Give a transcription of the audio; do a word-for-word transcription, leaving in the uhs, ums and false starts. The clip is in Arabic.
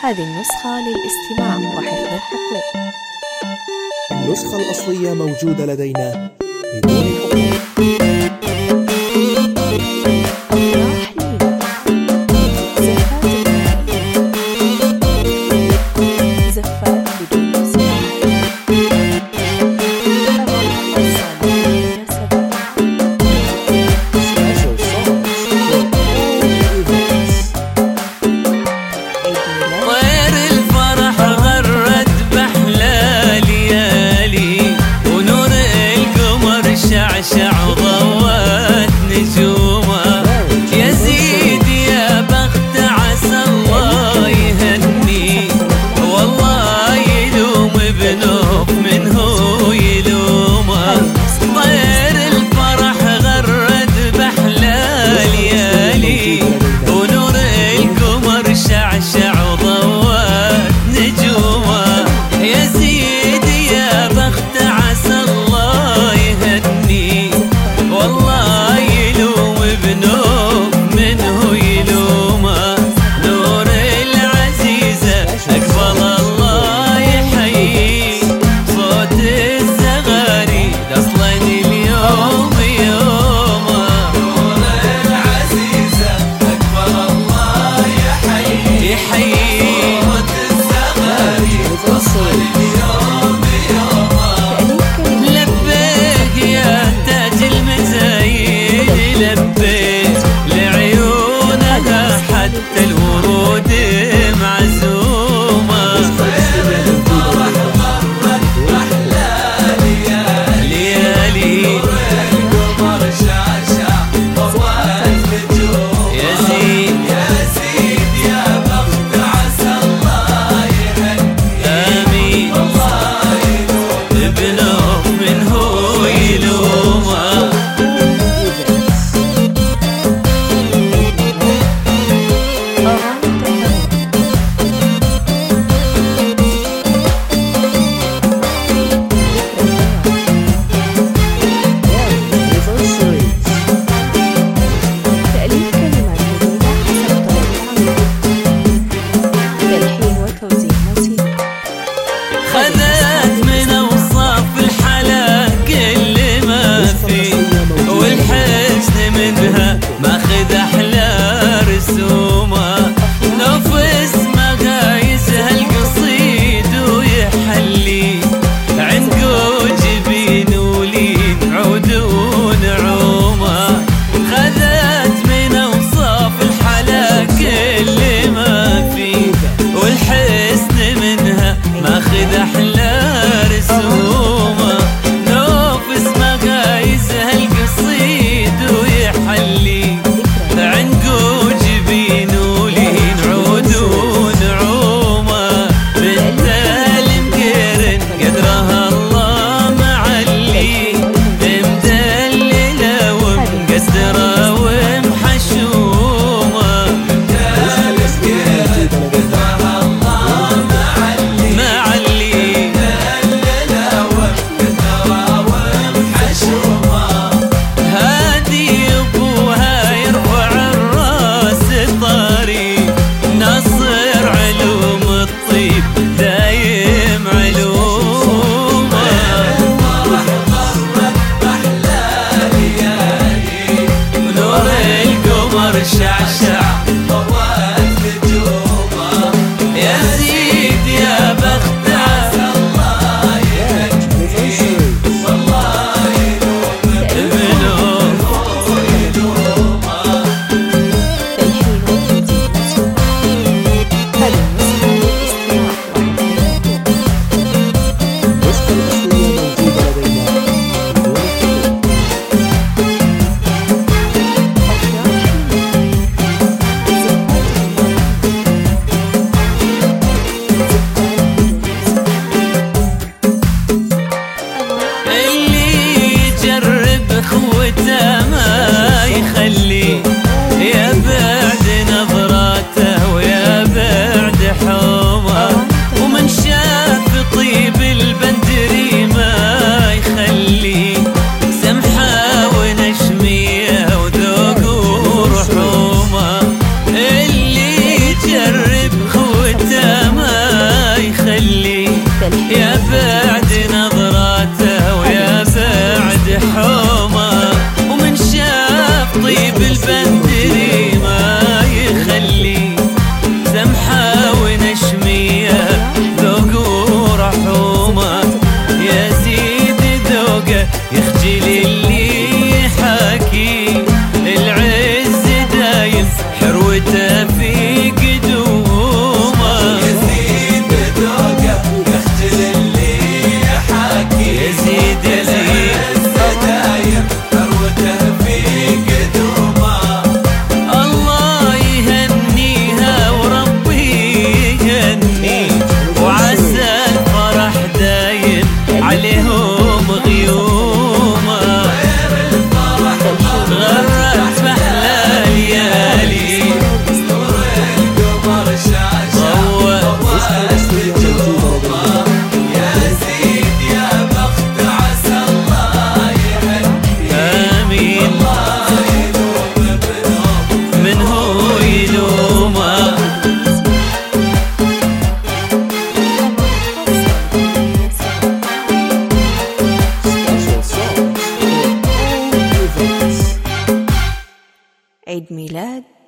هذه النسخة للاستماع وحفظ الحقوق. النسخة الأصلية موجودة لدينا بدون حقوق. شعشع وضوت نجومه يا سيدي يا بخت عسى الله يهني والله يلوم بنوب من هو يلومه. طير الفرح غرد بأحلى ليالي ونور القمر شعشع وضوت نجومه يا سيدي يا بخت عسى الله يهني والله يلوم بنوب منه يلومه. نور العزيزة أقبل الله يحيي صوت الزغاريد أصلا اليوم يومه. نور العزيزة أقبل الله يحيي يحيي صوت الزغاريد أصلا اليوم يومه. لبيك يا تاج المزايد لبيك لعيونها حتى الورود معزومة. الفرح مرت أحلى ليالي القمر شعشع ضوت نجوم يا زين يا زين يا بخت عسى عيد ميلاد